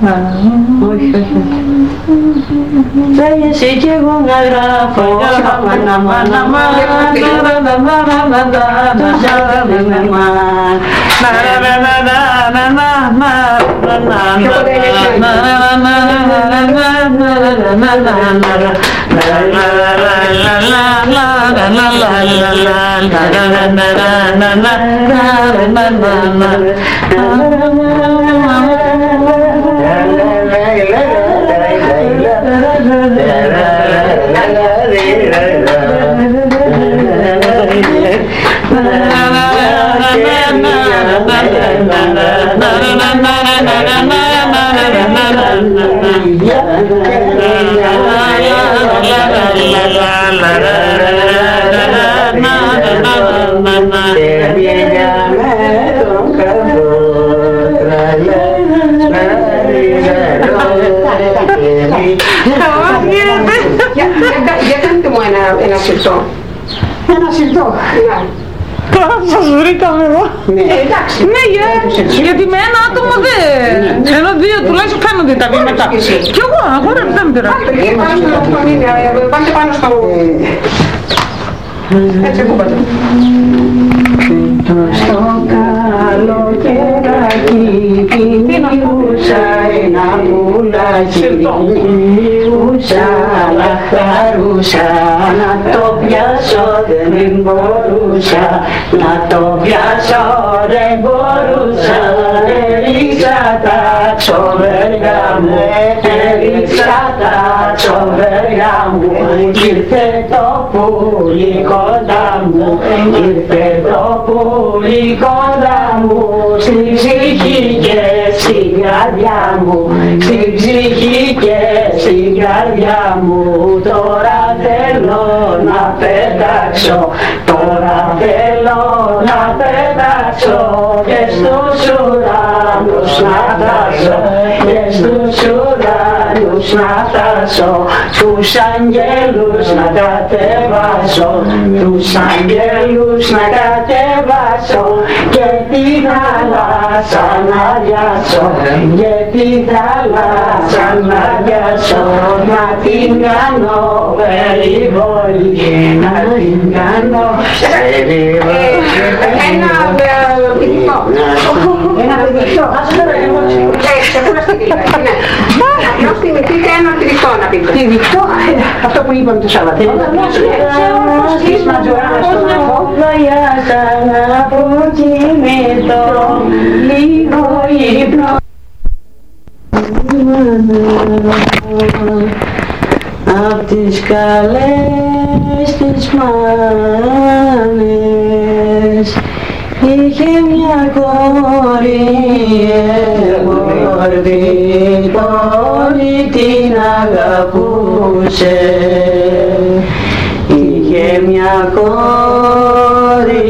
Όχι, όχι. Θα εσύ κι εγώ να γράφω Για κάντε μου ένα συρτό. Ένα συρτό. Τώρα σας βρήκαμε εδώ. Ναι, εντάξει. Ναι, γιατί με ένα άτομο δεν... Ενώ δύο τουλάχιστον κάνονται τα βήματα. Κι εγώ, αγόρευε δεν με τεράστια. Πάτε πάνω στο... Έτσι, ακούμπατε. Στο καλοκαιράκι κοιμούσα ένα πουλάκι, κοιμούσα αλλά χαρούσα, να το πιάσω δεν μπορούσα, να το πιάσω δεν μπορούσα, έριξα τα ξοβέρια μου, έριξα τα ξοβέρια μου, ήρθε το πουλί κοντά μου, ήρθε το πουλί κοντά μου, στην ψυχή και στην καρδιά μου, στην ψυχή και στην καρδιά μου, τώρα θέλω να πετάξω, τώρα θέλω να πετάξω και στους ουρανούς να φτάσω, και στους ουρανούς να φτάσω, τους αγγέλους να κατεβάσω, τους αγγέλους να κατεβάσω και τη θάλασσα να διάσω, και τη θάλασσα να διάσω, να την κάνω περιβόλη, να την κάνω περιβόλη. Ένα πηδητό. Ένα πηδητό. Απλώς θυμηθείτε ένα πηδητό να πείτε. Πηδητό, αυτό που είπαμε το Σαββατίνο. Στις Ματζοράνας στον αφό. Βαγιάσα να αποκοιμηθώ, λίγο ύπνο. Απ' τις καλές τις μάνες είχε μια κόρη εμπορδή, όλη την αγαπούσε. Είχε μια κόρη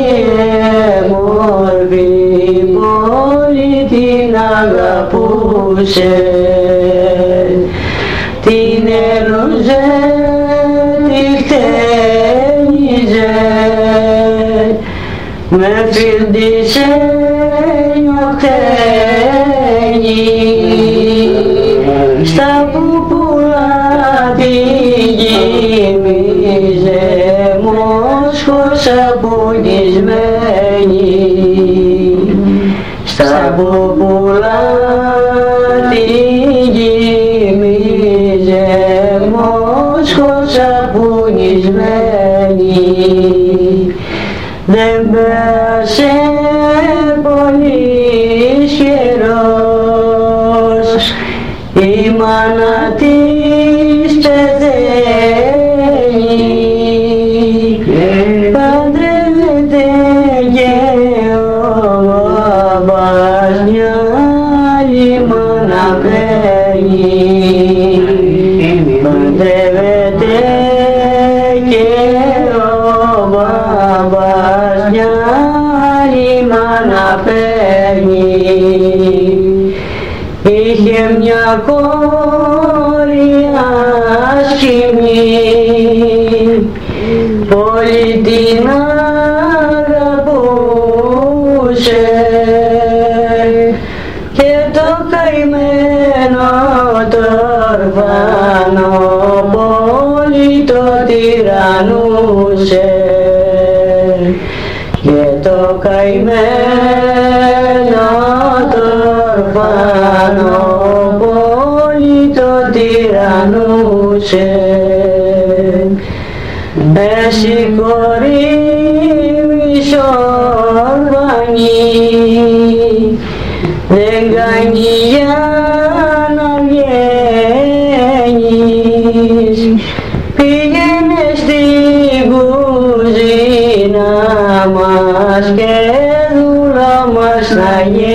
εμπορδή, όλη την αγαπούσε. Την έλουζε, τη χτένιζε, με φίλτισε νιωχτένι, στα πουπουλά τη γύμιζε, μόσχος σαπουνισμένη, στα πουπουλά τη γύμιζε, μόσχος σαπουνισμένη. Δεν πέρασε πολύς καιρός, η μάνα της πεθαίνει, παντρεύεται και ο μπαμπάς μια άλλη μάνα παίρνει, παντρεύεται και ο μπαμπάς μια άλλη μάνα παίρνει. Είχε μια κόρη άσχημη, πολύ την αγαπούσε και το καημένο πάνω πολύ το τυραννούσε. Εσύ κορίβη σορβανή, δεν κάνει για να βγαίνεις. Πήγαινε στην κουζίνα μας και δούλα μας να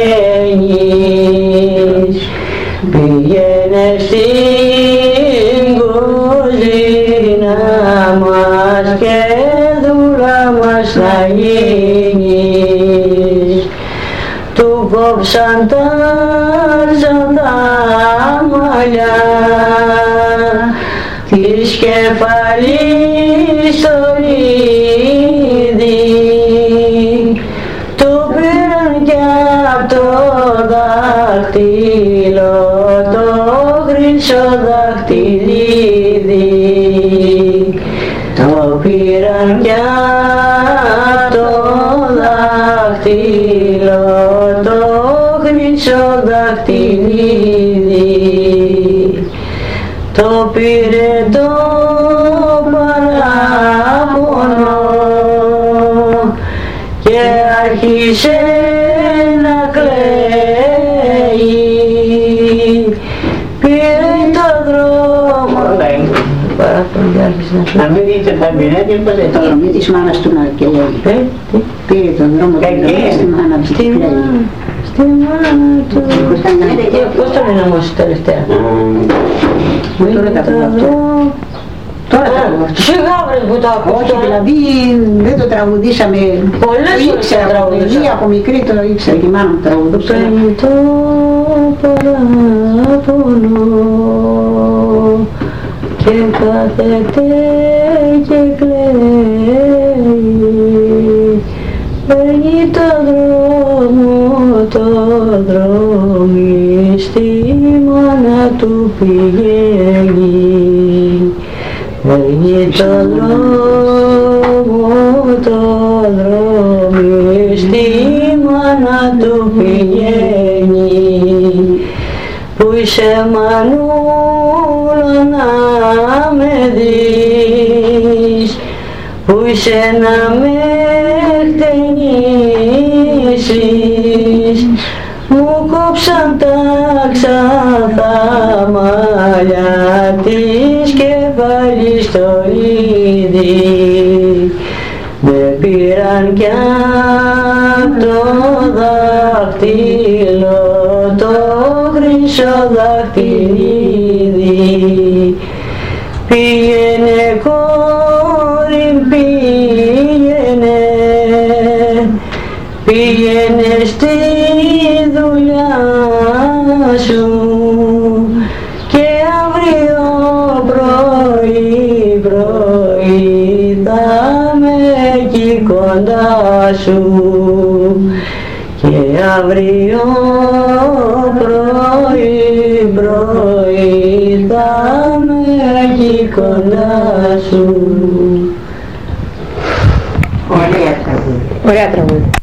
γίνεις. Πήγαινε στην κουζίνα μας και δούλα μας να γίνεις. Του κόψαν τα μαλλιά της κεφαλής στο λίδι, του πήραν κι απ' το δάχτυλο το χρυσό δαχτυλίδι, το πήραν κι απ' το δάχτυλο το χρυσό δαχτυλίδι, το πήρε το παράπονο και άρχισε να κλαίει. Πήρε το δρόμο. Να μην δείτε τα μπινέτια που λέει το δρόμο της μάνας του να και λέει. Πήρε τον δρόμο και λέει στη μάνα της και λέει. Στη μάνα του. Πώς το λένε όμως τελευταία? Τώρα τα ακούω αυτό. Τώρα τα ακούω αυτό. Σιγά βρες που το ακούω. Όχι, δηλαδή δεν το τραγουδήσαμε. Πολλές φορές το τραγουδήσαμε. Από μικρή το ήξερα και η μάνα μου τραγουδούσε. Παίρνει το παράπονο και κάθεται και κλαίει. Παίρνει το δρόμι στη μάνα του πηγαίνει. Παίρνει το δρόμι στη μάνα του πηγαίνει. Πού είσαι μανούλα να με δεις, πού είσαι να με χτενίσεις. Μου κόψαν τα ξανθά μαλλιά της κεφαλής στο είδη, με πήραν κι απ' το δάχτυλο το χρυσό δαχτυλίδι. Πήγαινε κόρη, πήγαινε, πήγαινε στη δουλειά σου και αύριο πρωί θα με εκεί κοντά σου, και αύριο πρωί θα με εκεί κοντά σου. Ωραία τραγούδια. Ωραία τραγούδια.